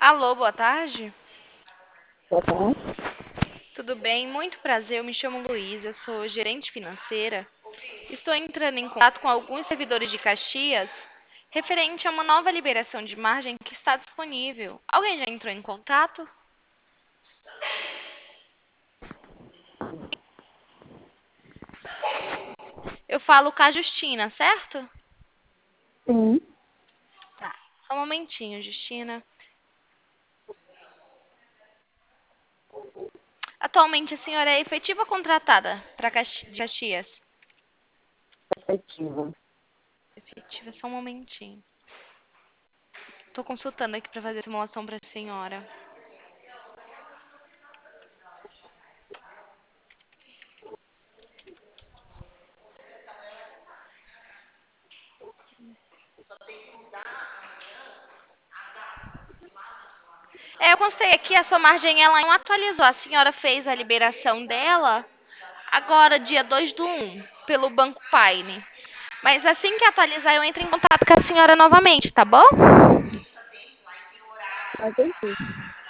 Alô, boa tarde. Boa tarde. Tudo bem? Muito prazer. Eu me chamo Luísa, eu sou gerente financeira. Estou entrando em contato com alguns servidores de Caxias referente a uma nova liberação de margem que está disponível. Alguém já entrou em contato? Eu falo com a Justina, certo? Sim, Tá. Só um momentinho, Justina. Atualmente a senhora é efetiva ou contratada para Caxias? efetiva. Efetiva, só um momentinho. Estou consultando aqui para fazer simulação para a senhora. Eu constei aqui, a sua margem ela não atualizou. A senhora fez a liberação dela agora, dia 2/1, pelo Banco Paine. Mas assim que atualizar, eu entro em contato com a senhora novamente, tá bom? Mas enfim.